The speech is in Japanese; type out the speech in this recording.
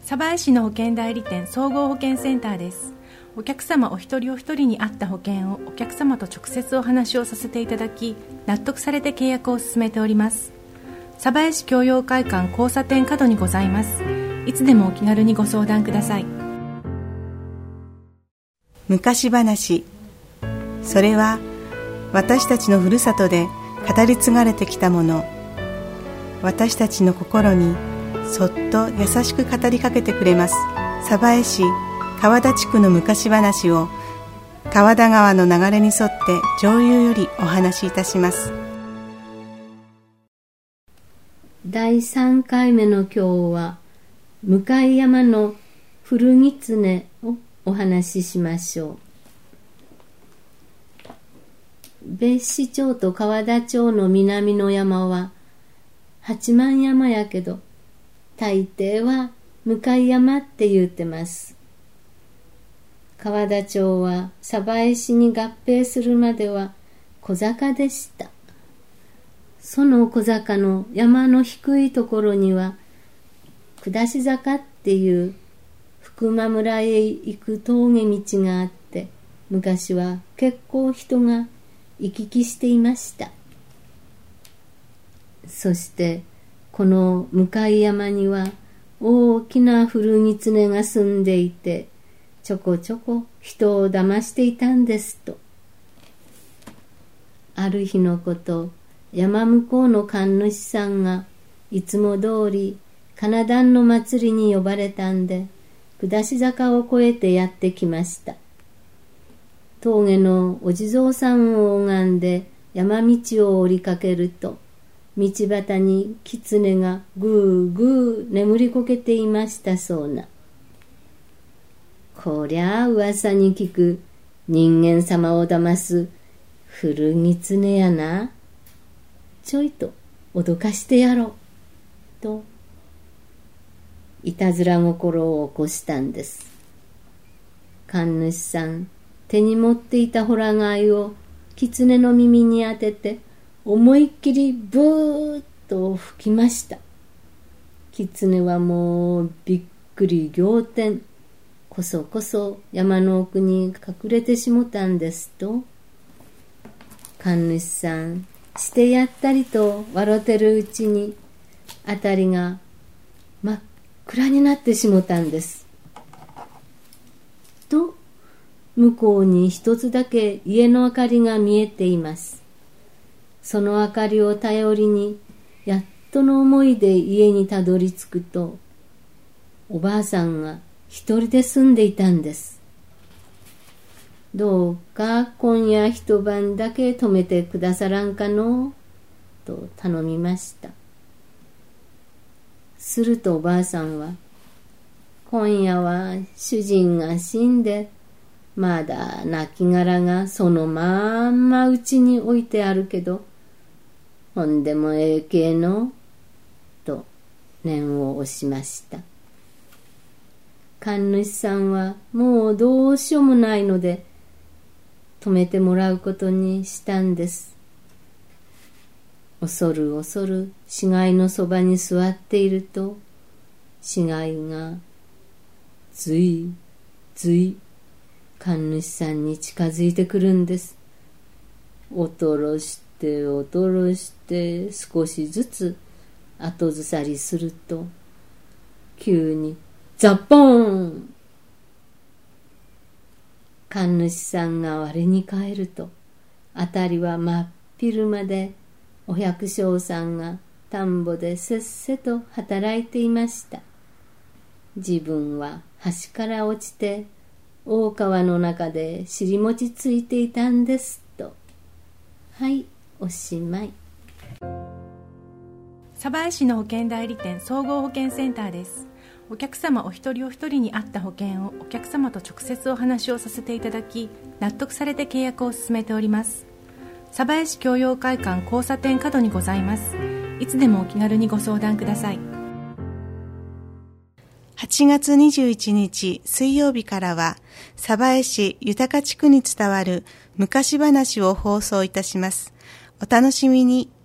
鯖江市の保険代理店総合保険センターです。お客様お一人お一人に合った保険をお客様と直接お話をさせていただき、納得されて契約を進めております。鯖江市教養会館交差点角にございます。いつでもお気軽にご相談ください。 昔話、それは私たちのふるさとで語り継がれてきたもの。私たちの心にそっと優しく語りかけてくれます。鯖江市川田地区の昔話を川田川の流れに沿って上流よりお話しいたします。 第3回目の今日は向山の古狐をお話ししましょう。別市町と川田町の南の山は八幡山やけど、大抵は向山って言うてます。川田町は鯖江市に合併するまでは小坂でした。その小坂の山の低いところには下し坂っていう福間村へ行く峠道があって、昔は結構人が行き来していました。そしてこの向山には大きな古狐が住んでいて、ちょこちょこ人を騙していたんですと。ある日のこと、山向こうの神主さんがいつも通り金壇の祭りに呼ばれたんで、下し坂を越えてやってきました。峠のお地蔵さんを拝んで山道を降りかけると、道端に狐がぐーぐー眠りこけていましたそうな。こりゃあ噂に聞く人間様を騙す古狐やな。ちょいと脅かしてやろうといたずら心を起こしたんです。神主さん、手に持っていたホラ貝を狐の耳に当てて思いっきりブーッと吹きました。狐はもうびっくり仰天、こそこそ山の奥に隠れてしもたんですと。神主さん、してやったりと笑ってるうちにあたりが真っ暗になってしもたんです。と、向こうに一つだけ家の明かりが見えています。その明かりを頼りにやっとの思いで家にたどり着くと、おばあさんが一人で住んでいたんです。どうか今夜一晩だけ泊めてくださらんかのと頼みました。するとおばあさんは、今夜は主人が死んで、まだ亡骸がそのまんまうちに置いてあるけど、ほんでもええけのと念を押しました。神主さんはもうどうしようもないので泊めてもらうことにしたんです。恐る恐る死骸のそばに座っていると、死骸がずいずい神主さんに近づいてくるんです。おとろしておとろして少しずつ後ずさりすると、急にザッポーン。神主さんが我に返ると、あたりは真っ昼間で、お百姓さんが田んぼでせっせと働いていました。自分は橋から落ちて大川の中で尻餅ついていたんですと。はい、おしまい。 鯖江市の保険代理店総合保険センターです。お客様お一人お一人に合った保険をお客様と直接お話をさせていただき、納得されて契約を進めております。鯖江市教養会館交差点角にございます。いつでもお気軽にご相談ください。 8月21日水曜日からは、鯖江市豊地区に伝わる昔話を放送いたします。お楽しみに。